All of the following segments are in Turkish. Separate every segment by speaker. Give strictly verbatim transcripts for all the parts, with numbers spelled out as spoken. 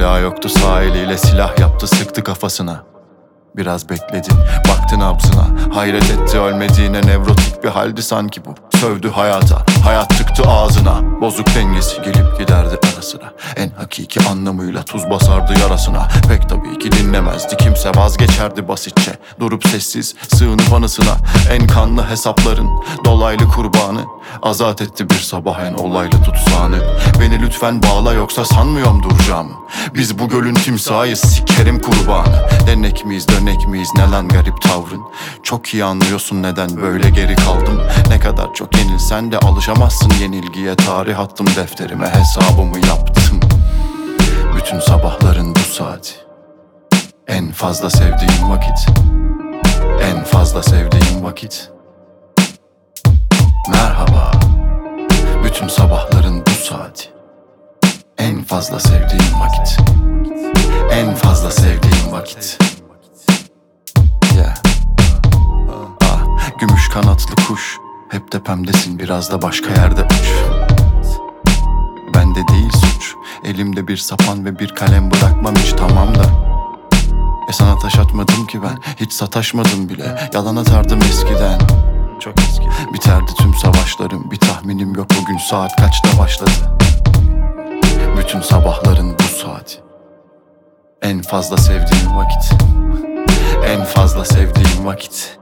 Speaker 1: Silah yoktu, sağ eliyle silah yaptı, sıktı kafasına. Biraz bekledi, baktı nabzına. Hayret etti ölmediğine, nevrotik bir haldi sanki bu. Sövdü hayata, hayat tıktı ağzına. Bozuk dengesi gelip giderdi ara sıra. En hakiki anlamıyla tuz basardı yarasına. Pek tabii ki dinlemezdi kimse, vazgeçerdi basitçe. Durup sessiz, sığınıp anısına. En kanlı hesapların dolaylı kurbanı. Azat etti bir sabah en olaylı tutsağını. Beni lütfen bağla yoksa sanmıyorum duracağımı. Biz bu gölün timsahıyız, sikerim kurbanı. Denek miyiz dönek miyiz, ne lan garip tavrın. Çok iyi anlıyorsun neden böyle geri kaldım. Ne kadar çok yenilsen de alışamazsın yenilgiye. Tarih attım defterime, hesabımı yaptım. Bütün sabahların bu saati. En fazla sevdiğim vakit. En fazla sevdiğim vakit. Merhaba. Bütün sabahların bu saati. En fazla sevdiğim vakit. En fazla sevdiğim vakit. Yeah. Ah, gümüş kanatlı kuş, hep tepemdesin, biraz da başka yerde uç. Bende değil suç, elimde bir sapan ve bir kalem, bırakmam hiç, tamam da. E sana taş atmadım ki ben, hiç sataşmadım bile. Yalan atardım eskiden, çok eski. Biterdi tüm savaşlarım, bir tahminim yok bugün saat kaçta başladı. Bütün sabahların bu saati. En fazla sevdiğim vakit. En fazla sevdiğim vakit.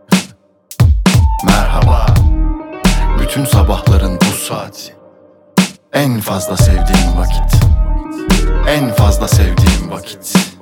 Speaker 1: Merhaba. Bütün sabahların bu saati. En fazla sevdiğim vakit. En fazla sevdiğim vakit.